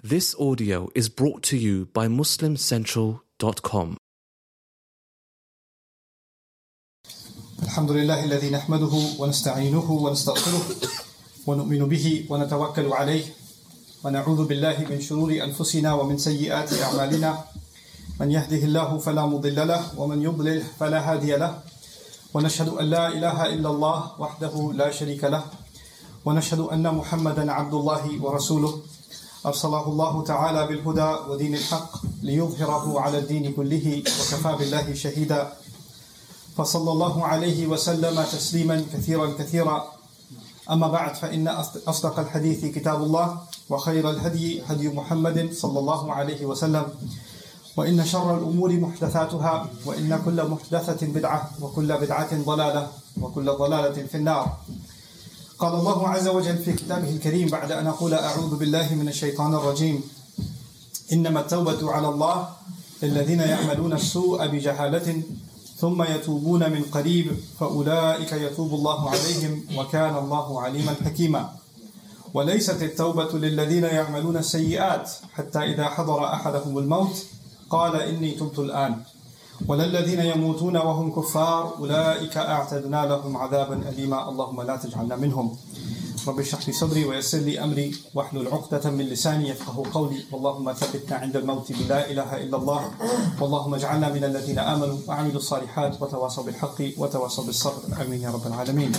This audio is brought to you by MuslimCentral.com. الحمد لله الذي نحمده ونستعينه ونستغفره ونؤمن به ونتوكل عليه ونعوذ بالله من شرور أنفسنا ومن سيئات أعمالنا من يهده الله فلا مضل له ومن يضلل فلا هادي له ونشهد أن لا إله إلا الله وحده لا شريك له ونشهد أن محمدا عبد الله ورسوله أرسله الله تعالى بالهدى ودين الحق ليظهره على الدين كله وكفى بالله شهيدا فصلى الله عليه وسلم تسليما كثيرا أما بعد فإن أصدق الحديث كتاب الله وخير الهدي هدي محمد صلى الله عليه وسلم وإن شر الأمور محدثاتها وإن كل محدثة بدعة وكل بدعة ضلالة وكل ضلالة في النار. قال الله عز وجل في كتابه الكريم بعد أن أقول أعوذ بالله من الشيطان الرجيم إنما التوبة على الله للذين يعملون السوء بجهالة ثم يتوبون من قريب فأولئك يتوب الله عليهم وكان الله عليما حكيما. وليست التوبة للذين يعملون السيئات حتى إذا حضر أحدهم الموت قال إني تبت الآن ولا الذين يموتون وهم كفار أولئك أعتدنا لهم عذابا أليما اللهم لا تجعلنا منهم. رب اشرح لي صدري ويسر لي أمري واحلل عقدة من لساني يفقهوا قولي اللهم ثبتنا عند الموت بلا إله إلا الله واللهم اجعلنا من الذين آمنوا وعملوا الصالحات وتواصوا بالحق وتواصوا بالصبر آمين يا رب العالمين.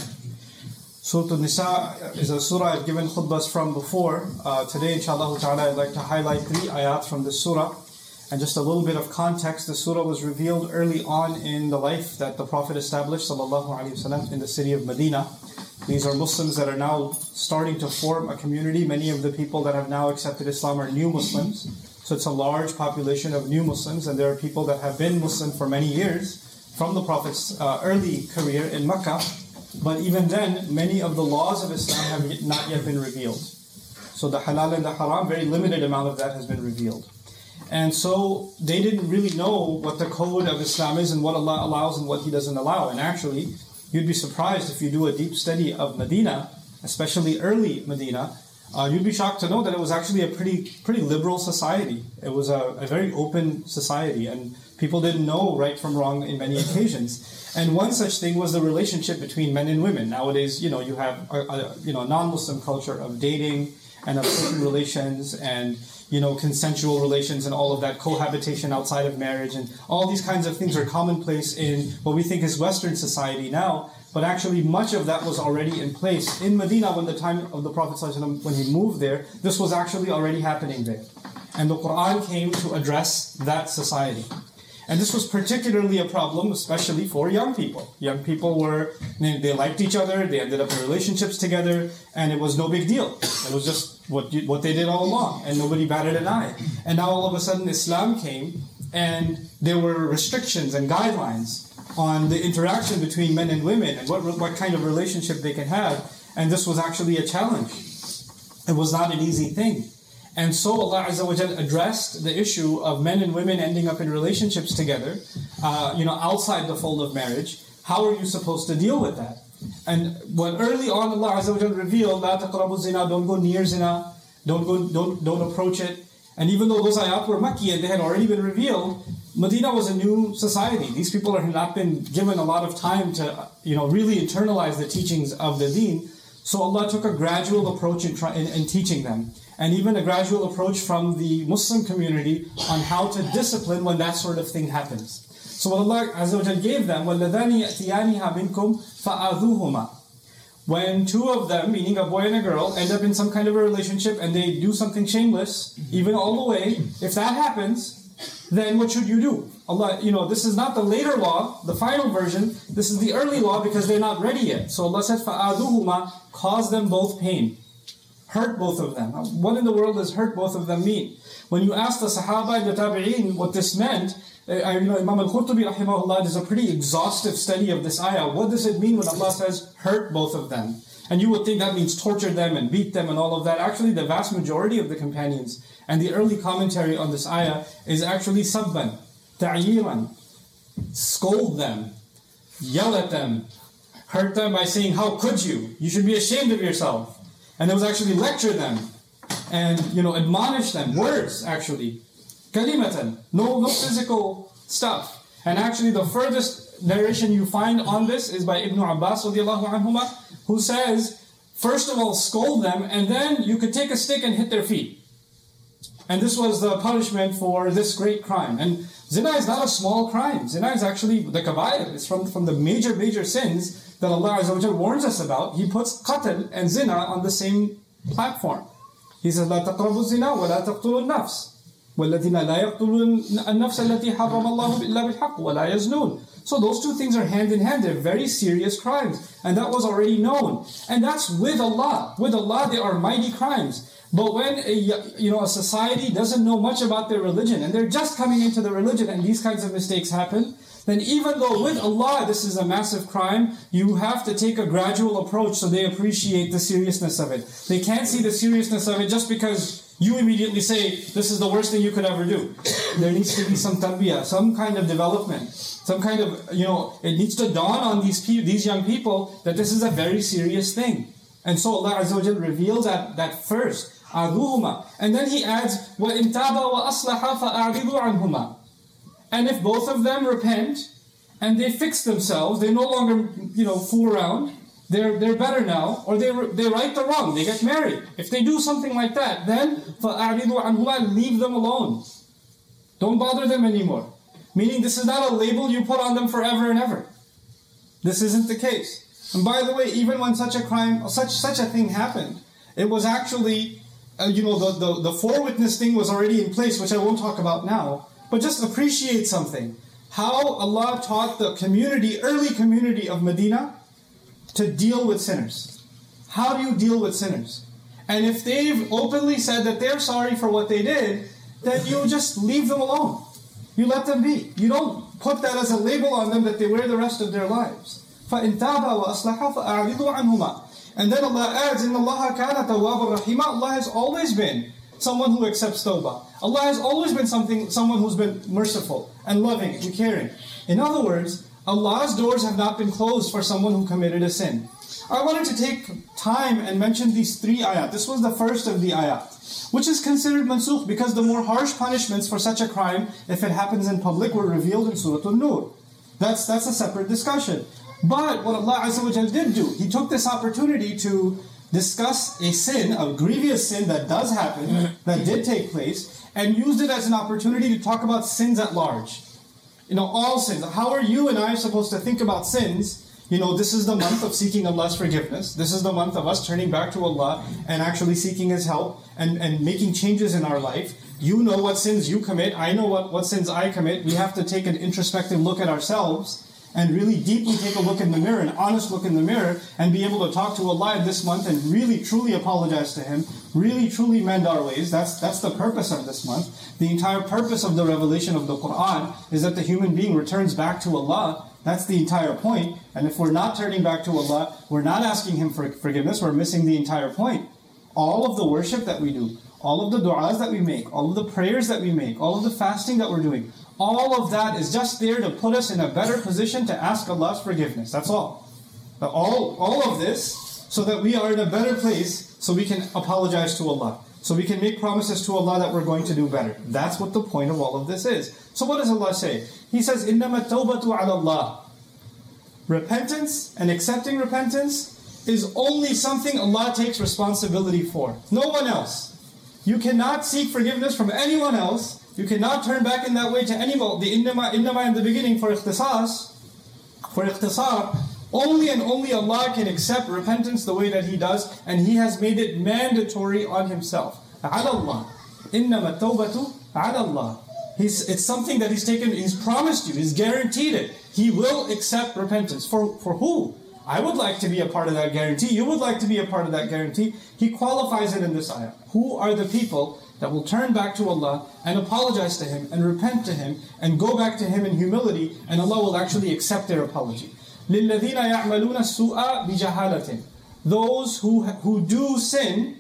Surah An-Nisa is a surah I've given khutbahs from before. Today inshallah ta'ala I'd like to highlight 3 ayat from this surah. And just a little bit of context, the surah was revealed early on in the life that the Prophet established sallallahu alaihi wasallam in the city of Medina. These are Muslims that are now starting to form a community. Many of the people that have now accepted Islam are new Muslims. So it's a large population of new Muslims, and there are people that have been Muslim for many years from the Prophet's early career in Mecca. But even then, many of the laws of Islam have not yet been revealed. So the halal and the haram, very limited amount of that has been revealed. And so they didn't really know what the code of Islam is and what Allah allows and what He doesn't allow. And actually, you'd be surprised if you do a deep study of Medina, especially early Medina, you'd be shocked to know that it was actually a pretty liberal society. It was a very open society, and people didn't know right from wrong in many occasions. And one such thing was the relationship between men and women. Nowadays, you have a non-Muslim culture of dating and of certain relations and consensual relations and all of that, cohabitation outside of marriage, and all these kinds of things are commonplace in what we think is Western society now, but actually much of that was already in place. In Medina, when the time of the Prophet ﷺ, when he moved there, this was actually already happening there. And the Quran came to address that society. And this was particularly a problem, especially for young people. Young people they liked each other, they ended up in relationships together, and it was no big deal. It was just what they did all along, and nobody batted an eye. And now all of a sudden Islam came, and there were restrictions and guidelines on the interaction between men and women, and what kind of relationship they can have. And this was actually a challenge. It was not an easy thing. And so Allah Azza wa Jal addressed the issue of men and women ending up in relationships together, outside the fold of marriage. How are you supposed to deal with that? And when early on Allah Azza wa Jal revealed, "La taqrabu zina," don't go near zina, don't approach it. And even though those ayat were Makki and they had already been revealed, Medina was a new society. These people had not been given a lot of time to, really internalize the teachings of the deen. So Allah took a gradual approach in teaching them. And even a gradual approach from the Muslim community on how to discipline when that sort of thing happens. So what Allah Azza wa Jal gave them, وَالَّذَانِ يَأْتِيَانِهَا مِنْكُمْ فَآذُوهُمَا. When 2 of them, meaning a boy and a girl, end up in some kind of a relationship and they do something shameless, even all the way, if that happens, then what should you do? Allah, this is not the later law, the final version, this is the early law because they're not ready yet. So Allah said, فَآذُوهُمَا, cause them both pain. Hurt both of them. What in the world does hurt both of them mean? When you ask the Sahaba and the Tabi'een what this meant, Imam al-Qurtubi rahimahullah does a pretty exhaustive study of this ayah. What does it mean when Allah says, hurt both of them? And you would think that means torture them and beat them and all of that. Actually, the vast majority of the companions and the early commentary on this ayah is actually sabban, ta'yiran, scold them, yell at them, hurt them by saying, how could you? You should be ashamed of yourself. And it was actually lecture them and admonish them. Words, actually. Kalimatan. No physical stuff. And actually the furthest narration you find on this is by Ibn Abbas radiallahu anhuma, who says, first of all, scold them, and then you could take a stick and hit their feet. And this was the punishment for this great crime. And zina is not a small crime. Zina is actually the kabair. It's from the major sins that Allah Azza wa Jal warns us about. He puts qatl and zina on the same platform. He says, لا تقربوا الزنا ولا تقتلوا النفس والذين لا يقتلون النفس التي حرم الله إلا بالحق ولا يزنون. So those two things are hand in hand. They're very serious crimes. And that was already known. And that's with Allah. With Allah, they are mighty crimes. But when a society doesn't know much about their religion, and they're just coming into the religion, and these kinds of mistakes happen, then even though with Allah this is a massive crime, you have to take a gradual approach so they appreciate the seriousness of it. They can't see the seriousness of it just because you immediately say, this is the worst thing you could ever do. There needs to be some tarbiyah, some kind of development, some kind of, it needs to dawn on these young people that this is a very serious thing. And so Allah Azza wa Jal reveals that first. And then He adds, وَإِن تَابَا وَأَصْلَحَا فَأَعْرِضُوا عَنْهُمَا. And if both of them repent and they fix themselves, they no longer fool around, they're better now, or they right the wrong, they get married. If they do something like that, then فَأَعْرِضُوا عَنْهُمَا, leave them alone. Don't bother them anymore. Meaning this is not a label you put on them forever and ever. This isn't the case. And by the way, even when such a crime, such a thing happened, it was actually, the four-witness thing was already in place, which I won't talk about now. But just appreciate something. How Allah taught the early community of Medina to deal with sinners. How do you deal with sinners? And if they've openly said that they're sorry for what they did, then you just leave them alone. You let them be. You don't put that as a label on them that they wear the rest of their lives. فَإِن تَابَا وَأَصْلَحَا فَأَعْرِضُوا عَنْهُمَا. And then Allah adds, إِنَّ اللَّهَ كَانَ تَوَّابًا رَحِيمًا. Allah has always been someone who accepts tawbah. Allah has always been someone who's been merciful and loving and caring. In other words, Allah's doors have not been closed for someone who committed a sin. I wanted to take time and mention these three ayat. This was the first of the ayat, which is considered mansukh because the more harsh punishments for such a crime, if it happens in public, were revealed in Surah An-Nur. That's a separate discussion. But what Allah Azza wa Jal did do, He took this opportunity to discuss a sin, a grievous sin that does happen, that did take place, and used it as an opportunity to talk about sins at large. All sins. How are you and I supposed to think about sins? This is the month of seeking Allah's forgiveness. This is the month of us turning back to Allah and actually seeking His help and making changes in our life. You know what sins you commit. I know what sins I commit. We have to take an introspective look at ourselves and really deeply take a look in the mirror, an honest look in the mirror, and be able to talk to Allah this month and really truly apologize to Him, really truly mend our ways. That's the purpose of this month. The entire purpose of the revelation of the Quran is that the human being returns back to Allah. That's the entire point. And if we're not turning back to Allah, we're not asking Him for forgiveness, we're missing the entire point. All of the worship that we do, all of the du'as that we make, all of the prayers that we make, all of the fasting that we're doing, all of that is just there to put us in a better position to ask Allah's forgiveness. That's all. All of this so that we are in a better place so we can apologize to Allah. So we can make promises to Allah that we're going to do better. That's what the point of all of this is. So what does Allah say? He says, إِنَّمَا التَّوْبَةُ عَلَى اللَّهِ. Repentance and accepting repentance is only something Allah takes responsibility for. No one else. You cannot seek forgiveness from anyone else. You cannot turn back in that way to anyone. The innama in the beginning for ikhtisar, only and only Allah can accept repentance the way that He does, and He has made it mandatory on Himself. عَلَى اللَّهِ إِنَّمَا التَّوْبَةُ عَلَى اللَّهِ. It's something that He's taken, He's promised you, He's guaranteed it. He will accept repentance. For who? I would like to be a part of that guarantee. You would like to be a part of that guarantee. He qualifies it in this ayah. Who are the people that will turn back to Allah and apologize to Him and repent to Him and go back to Him in humility, and Allah will actually accept their apology. لِلَّذِينَ يَعْمَلُونَ السُّوءَ بِجَهَالَةٍ. Those who do sin,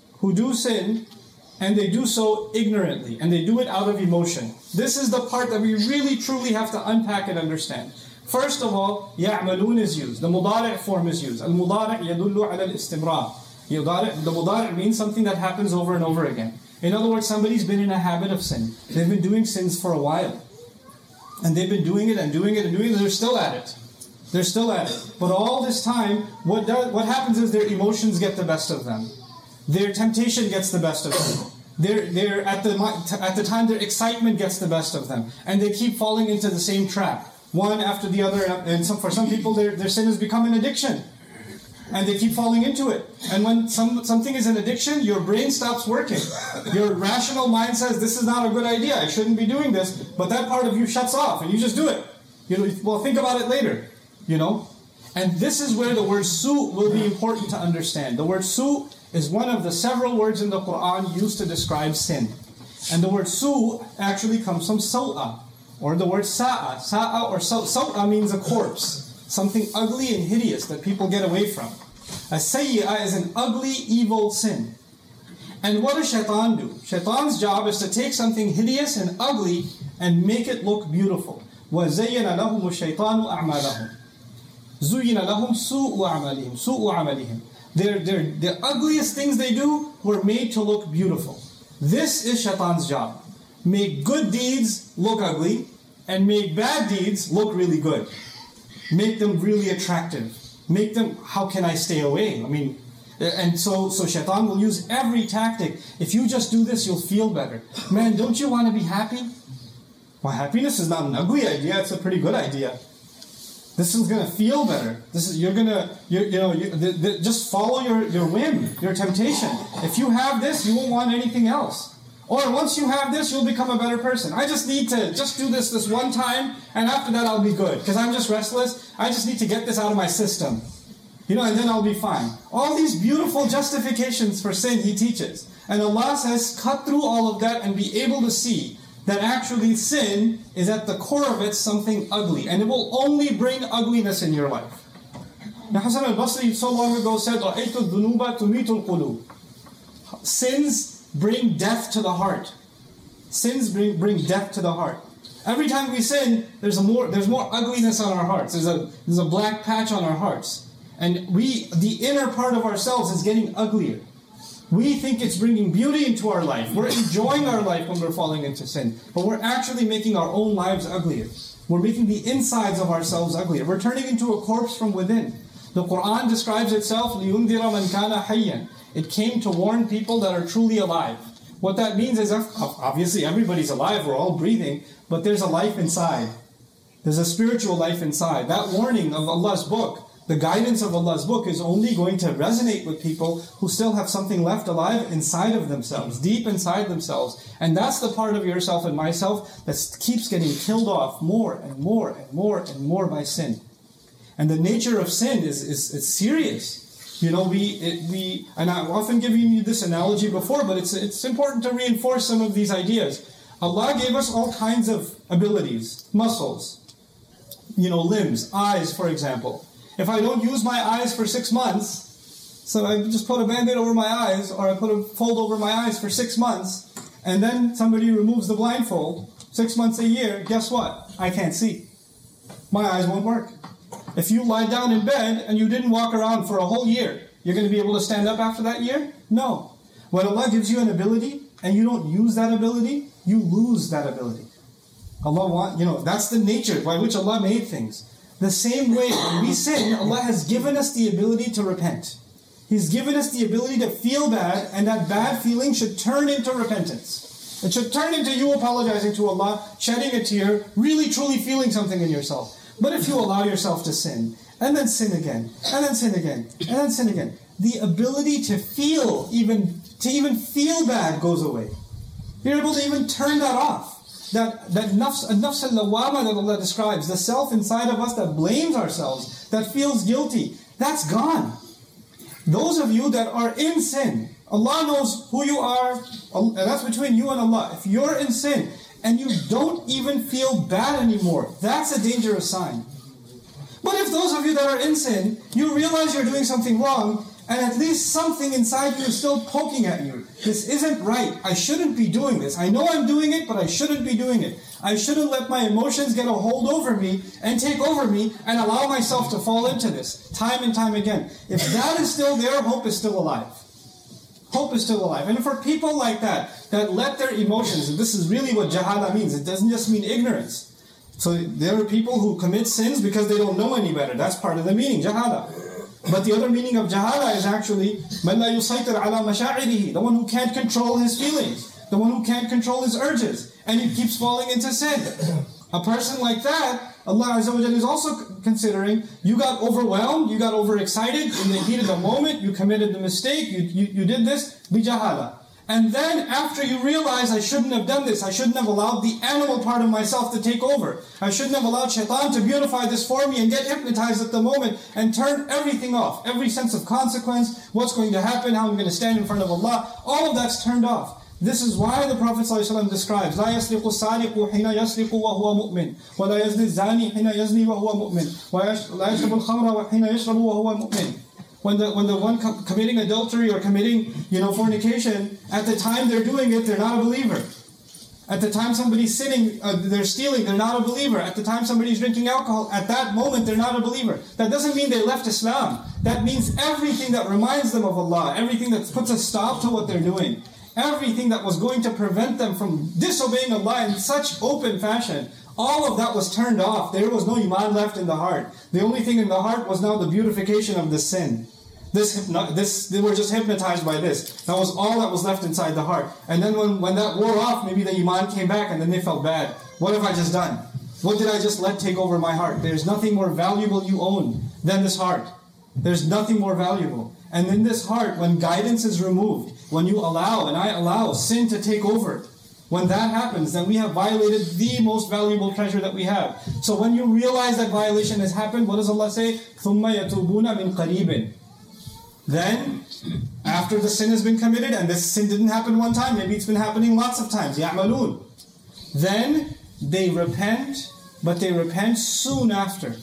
and they do so ignorantly, and they do it out of emotion. This is the part that we really truly have to unpack and understand. First of all, يَعْمَلُونَ is used. The mudari' form is used. Al-mudari' يَدُلُّ عَلَى الْإِسْتِمْرَارِ. The mudari' means something that happens over and over again. In other words, somebody's been in a habit of sin. They've been doing sins for a while. And they've been doing it and doing it and doing it, they're still at it. They're still at it. But all this time, what happens is their emotions get the best of them. Their temptation gets the best of them. They're at the time their excitement gets the best of them. And they keep falling into the same trap. One after the other. And for some people, their sin has become an addiction. And they keep falling into it. And when something is an addiction, your brain stops working. Your rational mind says, this is not a good idea, I shouldn't be doing this. But that part of you shuts off and you just do it. Well, think about it later. And this is where the word su' will be important to understand. The word su' is one of the several words in the Quran used to describe sin. And the word su' actually comes from saw'a, or the word sa'a. Sa'a or saw'a means a corpse. Something ugly and hideous that people get away from. A sayyi'ah is an ugly, evil sin. And what does shaitan do? Shaitan's job is to take something hideous and ugly and make it look beautiful. وَزَيَّنَ لَهُمُ الشَّيْطَانُ أَعْمَالَهُم زُيِّنَ لَهُمْ سُوءُ عَمَلِهِمْ. The ugliest things they do were made to look beautiful. This is shaitan's job. Make good deeds look ugly and make bad deeds look really good. Make them really attractive. Make them, how can I stay away? And so shaitan will use every tactic. If you just do this, you'll feel better. Man, don't you want to be happy? Well, happiness is not an ugly idea. It's a pretty good idea. This is going to feel better. Just follow your whim, your temptation. If you have this, you won't want anything else. Or once you have this, you'll become a better person. I just need to just do this one time, and after that I'll be good. Because I'm just restless. I just need to get this out of my system. And then I'll be fine. All these beautiful justifications for sin he teaches. And Allah says, cut through all of that and be able to see that actually sin is at the core of it something ugly. And it will only bring ugliness in your life. Now Hasan al-Basri so long ago said, رَأَيْتُ الذُّنُوبَ تُمِيتُ الْقُلُوبِ. Sins bring death to the heart. Sins bring death to the heart. Every time we sin, there's more ugliness on our hearts. There's a black patch on our hearts. And the inner part of ourselves is getting uglier. We think it's bringing beauty into our life. We're enjoying our life when we're falling into sin. But we're actually making our own lives uglier. We're making the insides of ourselves uglier. We're turning into a corpse from within. The Quran describes itself, لِيُنذِرَ مَنْ كَانَ حَيًّا. It came to warn people that are truly alive. What that means is, obviously everybody's alive, we're all breathing, but there's a life inside. There's a spiritual life inside. That warning of Allah's book, the guidance of Allah's book is only going to resonate with people who still have something left alive inside of themselves, deep inside themselves. And that's the part of yourself and myself that keeps getting killed off more and more and more and more by sin. And the nature of sin is serious. And I've often given you this analogy before, but it's important to reinforce some of these ideas. Allah gave us all kinds of abilities, muscles, limbs, eyes, for example. If I don't use my eyes for 6 months, so I just put a band-aid over my eyes, or I put a fold over my eyes for 6 months, and then somebody removes the blindfold, 6 months, a year, guess what? I can't see. My eyes won't work. If you lie down in bed and you didn't walk around for a whole year, you're going to be able to stand up after that year? No. When Allah gives you an ability and you don't use that ability, you lose that ability. That's the nature by which Allah made things. The same way when we sin, Allah has given us the ability to repent. He's given us the ability to feel bad, and that bad feeling should turn into repentance. It should turn into you apologizing to Allah, shedding a tear, really truly feeling something in yourself. But if you allow yourself to sin, and then sin again, and then sin again, and then sin again, the ability to even feel bad goes away. You're able to even turn that off. That nafs al-lawama that Allah describes, the self inside of us that blames ourselves, that feels guilty, that's gone. Those of you that are in sin, Allah knows who you are, and that's between you and Allah. If you're in sin, and you don't even feel bad anymore, that's a dangerous sign. But if those of you that are in sin, you realize you're doing something wrong, and at least something inside you is still poking at you, This isn't right. I shouldn't be doing this. I know I'm doing it, but I shouldn't be doing it. I shouldn't let my emotions get a hold over me and take over me and allow myself to fall into this time and time again. If that is still there, hope is still alive. Hope is still alive. And for people like that let their emotions, and this is really what jahala means, it doesn't just mean ignorance. So there are people who commit sins because they don't know any better. That's part of the meaning, jahala. But the other meaning of jahala is actually مَنْ لَا يُسَيْطِرْ عَلَى مَشَاعِرِهِ, the one who can't control his feelings, the one who can't control his urges, and he keeps falling into sin. A person like that, Allah Azza wa Jalla is also considering, you got overwhelmed, you got overexcited in the heat of the moment, you committed the mistake, you did this, bijahala. And then after you realize, I shouldn't have done this, I shouldn't have allowed the animal part of myself to take over. I shouldn't have allowed shaitan to beautify this for me and get hypnotized at the moment and turn everything off. Every sense of consequence, what's going to happen, how I'm going to stand in front of Allah, all of that's turned off. This is why the Prophet ﷺ describes, لا يسرق السارق حين يسرق وهو مؤمن ولا يزني الزاني حين يزني وهو مؤمن ولا يشرب الخمر حين يشرب وهو مؤمن. When the one committing adultery or committing, fornication, at the time they're doing it, they're not a believer. At the time somebody's sinning, they're stealing, they're not a believer. At the time somebody's drinking alcohol, at that moment they're not a believer. That doesn't mean they left Islam. That means everything that reminds them of Allah, everything that puts a stop to what they're doing, everything that was going to prevent them from disobeying Allah in such open fashion, all of that was turned off. There was no iman left in the heart. The only thing in the heart was now the beautification of the sin. They were just hypnotized by this. That was all that was left inside the heart. And then when that wore off, maybe the iman came back and then they felt bad. What have I just done? What did I just let take over my heart? There's nothing more valuable you own than this heart. There's nothing more valuable. And in this heart, when guidance is removed, when you allow, and I allow, sin to take over, when that happens, then we have violated the most valuable treasure that we have. So when you realize that violation has happened, what does Allah say? ثُمَّ يَتُوبُونَ مِنْ قَرِيبٍ. Then, after the sin has been committed, and this sin didn't happen one time, maybe it's been happening lots of times, يَعْمَلُونَ. Then they repent, but they repent soon after.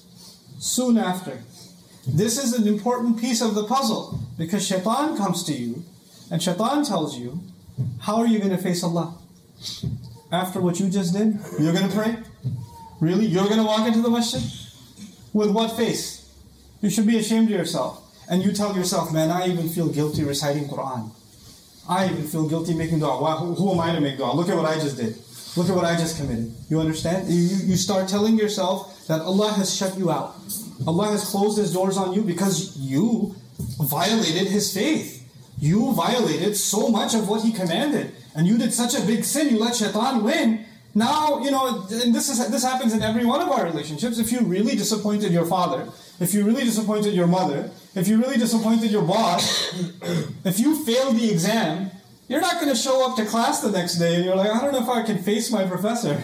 Soon after. This is an important piece of the puzzle, because shaitan comes to you, and shaitan tells you, how are you going to face Allah? After what you just did? You're going to pray? Really? You're going to walk into the masjid? With what face? You should be ashamed of yourself. And you tell yourself, man, I even feel guilty reciting Quran. I even feel guilty making dua. Who am I to make dua? Look at what I just did. Look at what I just committed. You understand? You start telling yourself that Allah has shut you out. Allah has closed His doors on you because you violated His faith. You violated so much of what He commanded. And you did such a big sin, you let shaitan win. Now, and this happens in every one of our relationships. If you really disappointed your father, if you really disappointed your mother, if you really disappointed your boss, if you failed the exam, you're not going to show up to class the next day and you're like, I don't know if I can face my professor.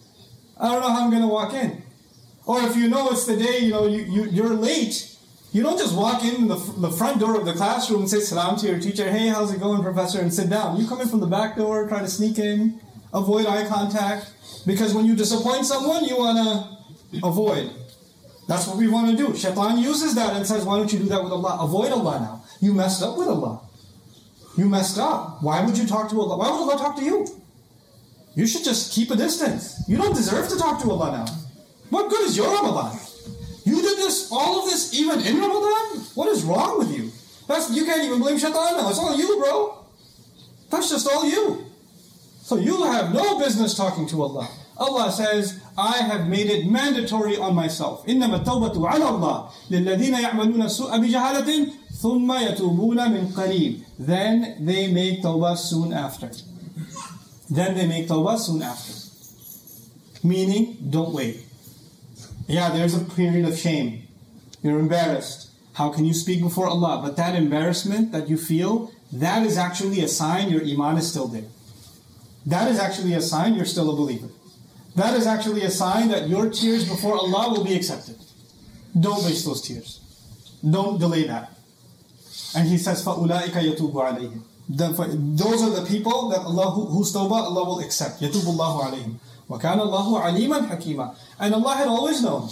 I don't know how I'm going to walk in. Or if you know it's the day, you're late, you don't just walk in the front door of the classroom and say salam to your teacher, hey, how's it going, professor, and sit down. You come in from the back door, try to sneak in, avoid eye contact, because when you disappoint someone, you want to avoid. That's what we want to do. Shaitan uses that and says, why don't you do that with Allah? Avoid Allah now. You messed up with Allah. You messed up. Why would you talk to Allah? Why would Allah talk to you? You should just keep a distance. You don't deserve to talk to Allah now. What good is your Ramadan? You did this, all of this, even in Ramadan? What is wrong with you? You can't even blame Shaitan now. It's all you, bro. That's just all you. So you have no business talking to Allah. Allah says, I have made it mandatory on myself. إِنَّمَا التَّوْبَةُ عَلَى اللَّهِ لِلَّذِينَ يَعْمَلُونَ السُّوءَ بِجَهَالَةٍ ثُمَّ يَتُوبُونَ مِنْ قَرِيبٍ. Then they make tawbah soon after. Then they make tawbah soon after. Meaning, don't wait. Yeah, there's a period of shame. You're embarrassed. How can you speak before Allah? But that embarrassment that you feel, that is actually a sign your iman is still there. That is actually a sign you're still a believer. That is actually a sign that your tears before Allah will be accepted. Don't waste those tears. Don't delay that. And He says, فَأُولَٰئِكَ يَتُوبُ عَلَيْهِمْ. Those are the people that Allah, whose tawbah Allah will accept. يَتُوبُ اللَّهُ عَلَيْهِمْ. وَكَانَ اللَّهُ عَلِيمًا حَكِيمًا. And Allah had always known.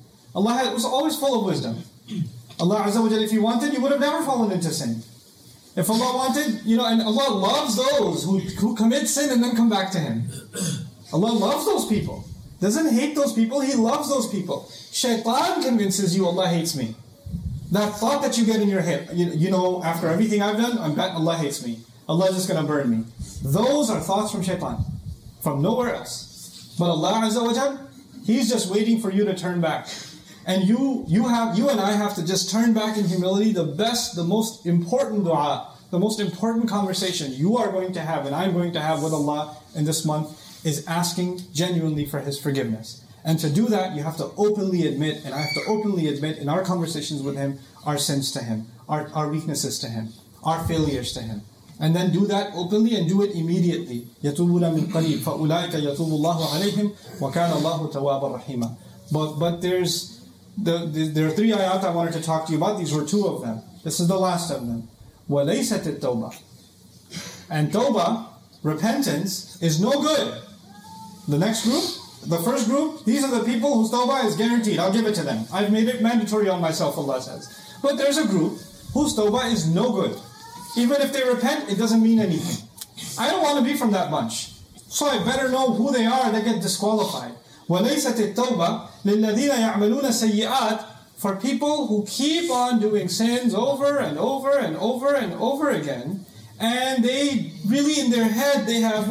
Allah was always full of wisdom. Allah Azza wa Jalla, if He wanted, He would have never fallen into sin. If Allah wanted, and Allah loves those who commit sin and then come back to Him. Allah loves those people. Doesn't hate those people, He loves those people. Shaitan convinces you Allah hates me. That thought that you get in your head, after everything I've done, I bet Allah hates me. Allah is just going to burn me. Those are thoughts from shaitan, from nowhere else. But Allah Azza wa Jal, He's just waiting for you to turn back. And you and I have to just turn back in humility. The most important dua, the most important conversation you are going to have and I'm going to have with Allah in this month is asking genuinely for His forgiveness. And to do that, you have to openly admit, and I have to openly admit in our conversations with Him, our sins to Him, our weaknesses to Him, our failures to Him. And then do that openly and do it immediately. يَتُوبُونَ مِنْ قَرِيبٍ فَأُولَٰئِكَ يَتُوبُ اللَّهُ عَلَيْهِمْ وَكَانَ اللَّهُ تَوَّابًا رَحِيمًا. But there are 3 ayat I wanted to talk to you about. These were 2 of them. This is the last of them. وَلَيْسَتِ التَّوْبَةِ. And tawbah, repentance, is no good. The next group, the first group, these are the people whose tawbah is guaranteed. I'll give it to them. I've made it mandatory on myself, Allah says. But there's a group whose tawbah is no good. Even if they repent, it doesn't mean anything. I don't want to be from that bunch. So I better know who they are. They get disqualified. وَلَيْسَتِ التَّوْبَةِ لِلَّذِينَ يَعْمَلُونَ سَيِّئَاتٍ. For people who keep on doing sins over and over and over and over again, and they really in their head, they have,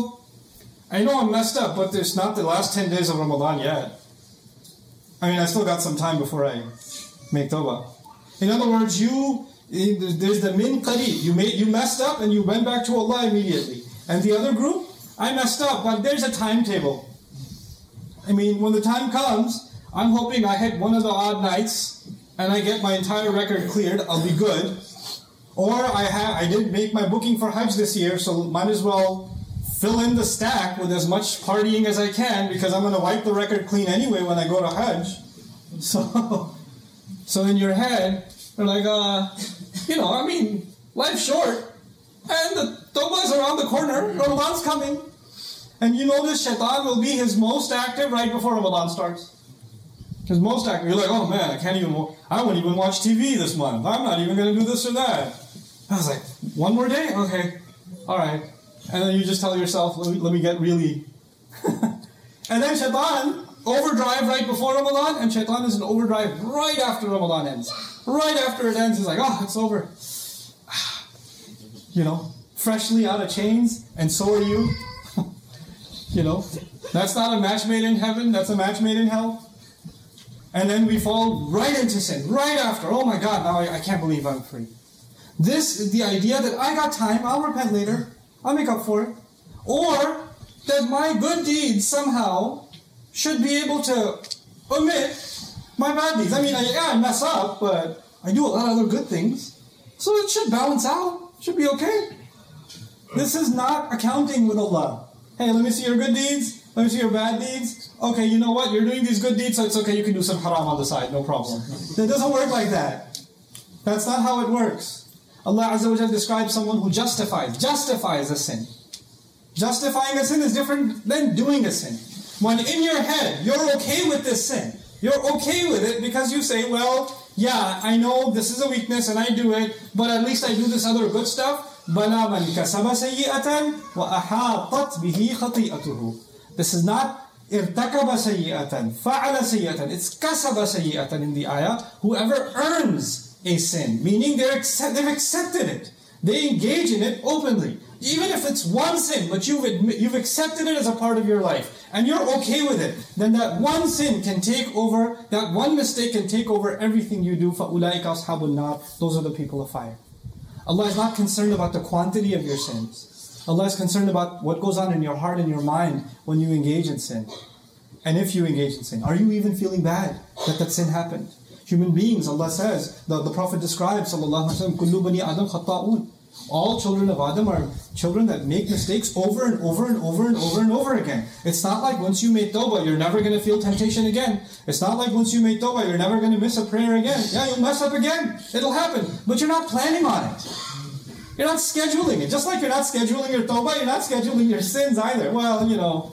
I know I'm messed up, but it's not the last 10 days of Ramadan yet. I still got some time before I make tawbah. In other words, there's the min qarib. You messed up and you went back to Allah immediately. And the other group, I messed up, but there's a timetable. When the time comes, I'm hoping I hit one of the odd nights and I get my entire record cleared, I'll be good. Or I didn't make my booking for Hajj this year, so might as well fill in the stack with as much partying as I can because I'm going to wipe the record clean anyway when I go to Hajj. So in your head, you're like, life's short and the tawbah is around the corner, Ramadan's coming. And you know this shaitan will be his most active right before Ramadan starts. His most active. You're like, oh man, I won't even watch TV this month. I'm not even going to do this or that. I was like, one more day? Okay. Alright. And then you just tell yourself, let me get really... And then shaitan, overdrive right before Ramadan, and shaitan is in overdrive right after Ramadan ends. Right after it ends, he's like, it's over. Freshly out of chains, and so are you. That's not a match made in heaven, that's a match made in hell. And then we fall right into sin, right after. Oh my God, now I can't believe I'm free. This is the idea that I got time, I'll repent later, I'll make up for it. Or that my good deeds somehow should be able to omit my bad deeds. I mess up, but I do a lot of other good things. So it should balance out, it should be okay. This is not accounting with Allah. Hey, let me see your good deeds. Let me see your bad deeds. Okay, you know what? You're doing these good deeds, so it's okay. You can do some haram on the side. No problem. It doesn't work like that. That's not how it works. Allah Azza wa Jalla describes someone who justifies a sin. Justifying a sin is different than doing a sin. When in your head, you're okay with this sin. You're okay with it because you say, I know this is a weakness and I do it, but at least I do this other good stuff. بَلَا مَنْ كَسَبَ سَيِّئَةً وَأَحَاطَتْ بِهِ خَطِيئَتُهُ. This is not ارتكب سيئة فعل سيئة. It's كسب سيئة in the ayah. Whoever earns a sin, meaning they've accepted it. They engage in it openly. Even if it's one sin, but you've accepted it as a part of your life, and you're okay with it, then that one sin can take over, that one mistake can take over everything you do. فَأُولَٰئِكَ أَصْحَابُ النَّارِ. Those are the people of fire. Allah is not concerned about the quantity of your sins. Allah is concerned about what goes on in your heart and your mind when you engage in sin. And if you engage in sin, are you even feeling bad that sin happened? Human beings, Allah says, the Prophet describes, sallallahu alaihi wasallam, كُلُّ بَنِي آدَمْ خَطَّاءُونَ. All children of Adam are children that make mistakes over and over and over and over and over again. It's not like once you made tawbah, you're never going to feel temptation again. It's not like once you made tawbah, you're never going to miss a prayer again. Yeah, you'll mess up again. It'll happen. But you're not planning on it. You're not scheduling it. Just like you're not scheduling your tawbah, you're not scheduling your sins either. Well,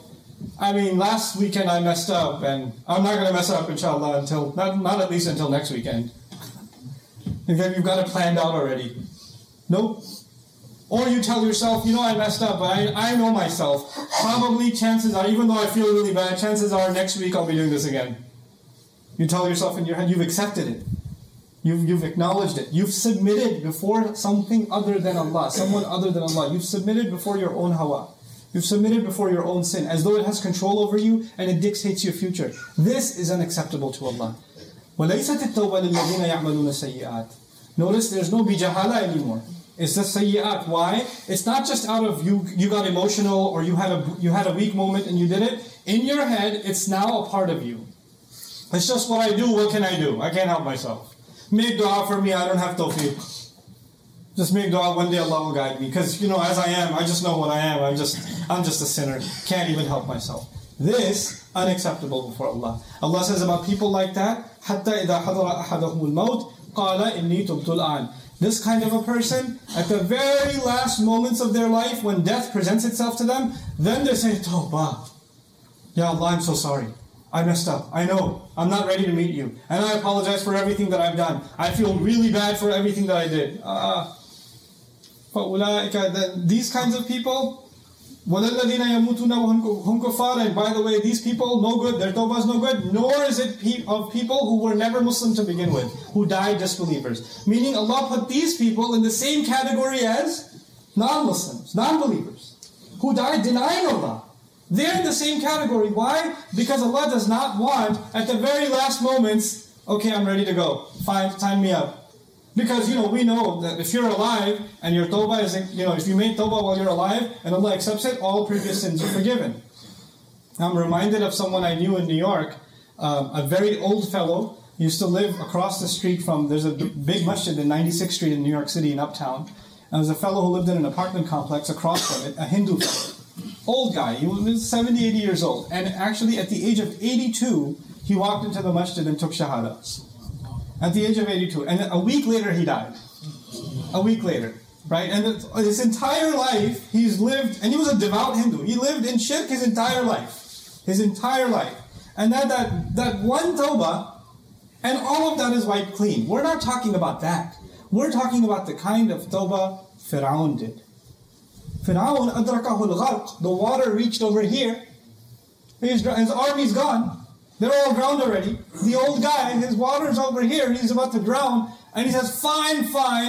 last weekend I messed up, and I'm not going to mess up, inshallah, not at least until next weekend. You've got it planned out already. Nope. Or you tell yourself, I messed up, but I know myself. Probably chances are, even though I feel really bad, chances are next week I'll be doing this again. You tell yourself in your head, you've accepted it. You've acknowledged it. You've submitted before something other than Allah, someone other than Allah. You've submitted before your own hawa. You've submitted before your own sin, as though it has control over you and it dictates your future. This is unacceptable to Allah. وَلَيْسَتِ التَّوْبَةُ لِلَّذِينَ يَعْمَلُونَ السَّيِّئَاتِ. Notice there's no bijahala anymore. It's just sayyi'at. Why? It's not just out of you got emotional or you had a weak moment and you did it. In your head, it's now a part of you. It's just what I do. What can I do? I can't help myself. Make dua for me. I don't have tawfiq. Just make dua. One day Allah will guide me. Because as I am, I just know what I am. I'm just a sinner. Can't even help myself. This unacceptable before Allah. Allah says about people like that, حتى إذا حضر أحدهم الموت قال إني تبت الآن. This kind of a person, at the very last moments of their life, when death presents itself to them, then they say, Tawbah. Ya Allah, I'm so sorry. I messed up. I know. I'm not ready to meet you. And I apologize for everything that I've done. I feel really bad for everything that I did. These kinds of people, وَلَلَّذِينَ يَمُوتُونَ وَهُمْ كُفَّارٌ. And by the way, these people, no good. Their tawbah is no good. Nor is it of people who were never Muslim to begin with, who died disbelievers. Meaning Allah put these people in the same category as non-Muslims, non-believers, who died denying Allah. They're in the same category. Why? Because Allah does not want, at the very last moments, okay, I'm ready to go. Fine, time me up. Because, we know that if you're alive and your tawbah is, if you made tawbah while you're alive and Allah accepts it, all previous sins are forgiven. I'm reminded of someone I knew in New York, a very old fellow, used to live across the street from, there's a big masjid in 96th Street in New York City in Uptown. And there was a fellow who lived in an apartment complex across from it, a Hindu fellow. Old guy, he was 70, 80 years old. And actually at the age of 82, he walked into the masjid and took shahada. At the age of 82. And a week later, he died. A week later. Right? And his entire life, he's lived, and he was a devout Hindu. He lived in shirk his entire life. His entire life. And that one tawbah, and all of that is wiped clean. We're not talking about that. We're talking about the kind of tawbah Fir'aun did. Fir'aun adrakahu al-gharq. The water reached over here. His army's gone. They're all drowned already. The old guy, his water's over here, he's about to drown, and he says, fine.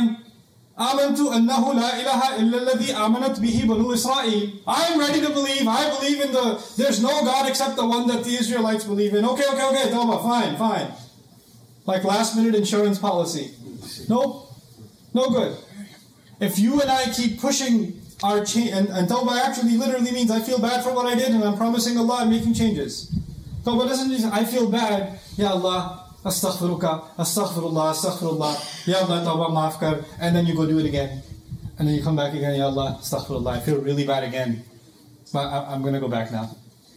Amantu annahu la ilaha illa alladhi amanat bihi banu Israel. I'm ready to believe. I believe in there's no God except the one that the Israelites believe in. Okay, tawbah, fine. Like last minute insurance policy. Nope. No good. If you and I keep pushing our change, and tawbah actually literally means I feel bad for what I did and I'm promising Allah I'm making changes. Tawbah doesn't mean I feel bad. Ya Allah, astaghfiruka, astaghfirullah. Ya Allah, tawbah maaf kar. And then you go do it again. And then you come back again. Ya Allah, astaghfirullah. I feel really bad again. But I'm going to go back now.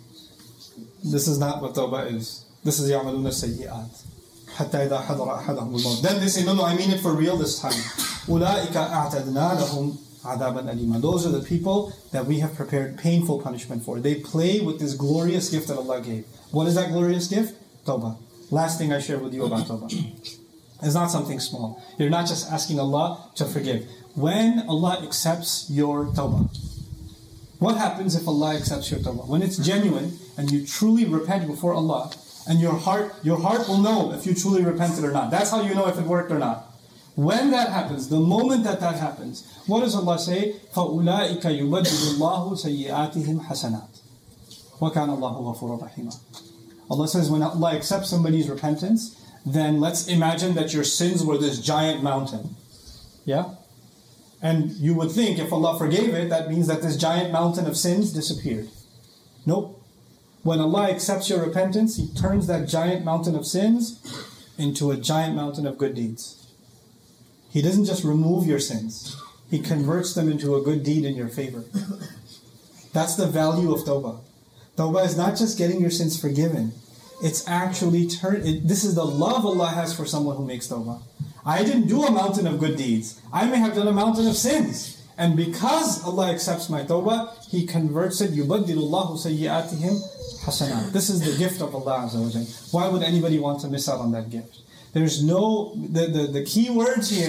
This is not what tawbah is. This is يَعْمَلُونَ السَّيِّئَاتِ حَتَّى إِذَا حَضَرَ أَحَدَهُمُ الْمَوْتِ. Then they say, no, I mean it for real this time. أُولَٰئِكَ أَعْتَدْنَا لَهُمْ عَذَابًا أَلِيمًا. Those are the people that we have prepared painful punishment for. They play with this glorious gift that Allah gave. What is that glorious gift? Tawbah. Last thing I share with you about tawbah. It's not something small. You're not just asking Allah to forgive. When Allah accepts your tawbah, what happens if Allah accepts your tawbah? When it's genuine and you truly repent before Allah, and your heart will know if you truly repented or not. That's how you know if it worked or not. When that happens, the moment that happens, what does Allah say? فَأُولَٰئِكَ يُبَدِّلُ اللَّهُ سَيِّئَاتِهِمْ حَسَنَاتٍ وَكَانَ اللَّهُ غَفُورًا رَحِيمًا. Allah says when Allah accepts somebody's repentance, then let's imagine that your sins were this giant mountain. Yeah? And you would think if Allah forgave it, that means that this giant mountain of sins disappeared. Nope. When Allah accepts your repentance, He turns that giant mountain of sins into a giant mountain of good deeds. He doesn't just remove your sins. He converts them into a good deed in your favor. That's the value of tawbah. Tawbah is not just getting your sins forgiven. It's actually this is the love Allah has for someone who makes tawbah. I didn't do a mountain of good deeds. I may have done a mountain of sins. And because Allah accepts my tawbah, He converts it. يُبَدِّلُ اللَّهُ سَيِّئَاتِهِمْ حَسَنَاتٍ. This is the gift of Allah Azza wa Jalla. Why would anybody want to miss out on that gift? There's no, the key words here,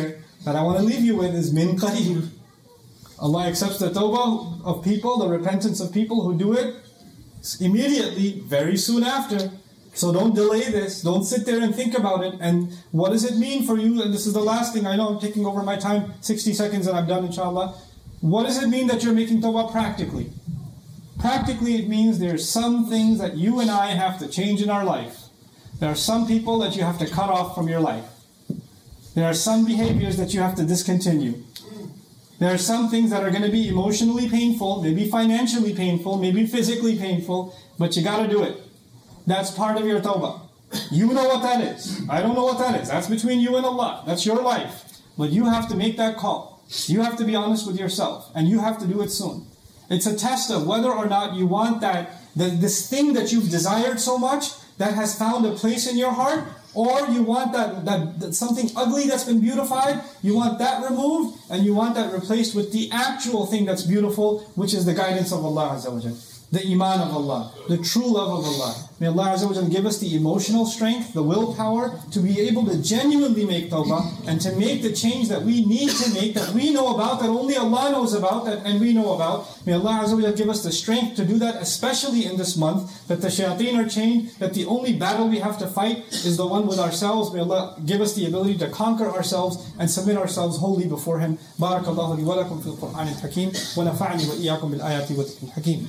that I want to leave you with is min qareeb. Allah accepts the tawbah of people, the repentance of people who do it immediately, very soon after. So don't delay this. Don't sit there and think about it. And what does it mean for you? And this is the last thing. I know I'm taking over my time, 60 seconds and I'm done, inshallah. What does it mean that you're making tawbah practically? Practically, it means there's some things that you and I have to change in our life. There are some people that you have to cut off from your life. There are some behaviors that you have to discontinue. There are some things that are going to be emotionally painful, maybe financially painful, maybe physically painful, but you got to do it. That's part of your tawbah. You know what that is. I don't know what that is. That's between you and Allah. That's your life. But you have to make that call. You have to be honest with yourself, and you have to do it soon. It's a test of whether or not you want this thing that you've desired so much that has found a place in your heart, or you want that something ugly that's been beautified, you want that removed, and you want that replaced with the actual thing that's beautiful, which is the guidance of Allah Azza wa Jal, the iman of Allah, the true love of Allah. May Allah Azza wa Jal give us the emotional strength, the willpower to be able to genuinely make tawbah and to make the change that we need to make, that we know about, that only Allah knows about, and we know about. May Allah Azza wa Jal give us the strength to do that, especially in this month, that the shayateen are chained, that the only battle we have to fight is the one with ourselves. May Allah give us the ability to conquer ourselves and submit ourselves wholly before Him. Barakallahu li wa lakum fil Qur'an al-Hakim wa nafa'ani wa iyyakum bil ayati wa dhikril hakim.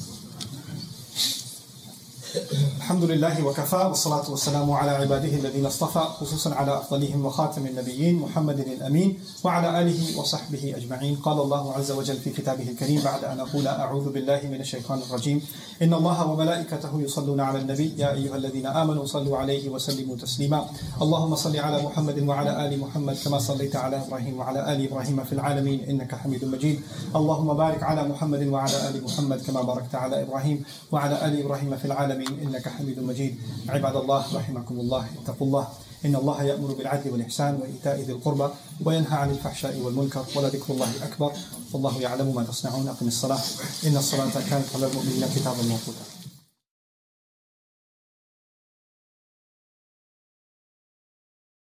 الحمد لله وكفى والصلاة والسلام على عباده الذين اصطفى خصوصا على أفضلهم وخاتم النبيين محمد الأمين وعلى آله وصحبه أجمعين. قال الله عز وجل في كتابه الكريم بعد أن أقول أعوذ بالله من الشيطان الرجيم إن الله وملائكته يصلون على النبي يا أيها الذين آمنوا صلوا عليه وسلموا تسليما. اللهم صل على محمد وعلى آل محمد كما صليت على إبراهيم وعلى آل إبراهيم في العالمين إنك حميد مجيد. اللهم بارك على محمد وعلى آل محمد كما باركت على إبراهيم وعلى آل إبراهيم في العالمين إنك حميد مجيد. عباد الله رحمكم الله اتقوا الله إن الله يأمر بالعدل والإحسان وإيتاء ذي القربى وينهى عن الفحشاء والمنكر ولذكر الله أكبر والله يعلم ما تصنعون. أقم الصلاة إن الصلاة كانت على المؤمنين كتابا موقوتا.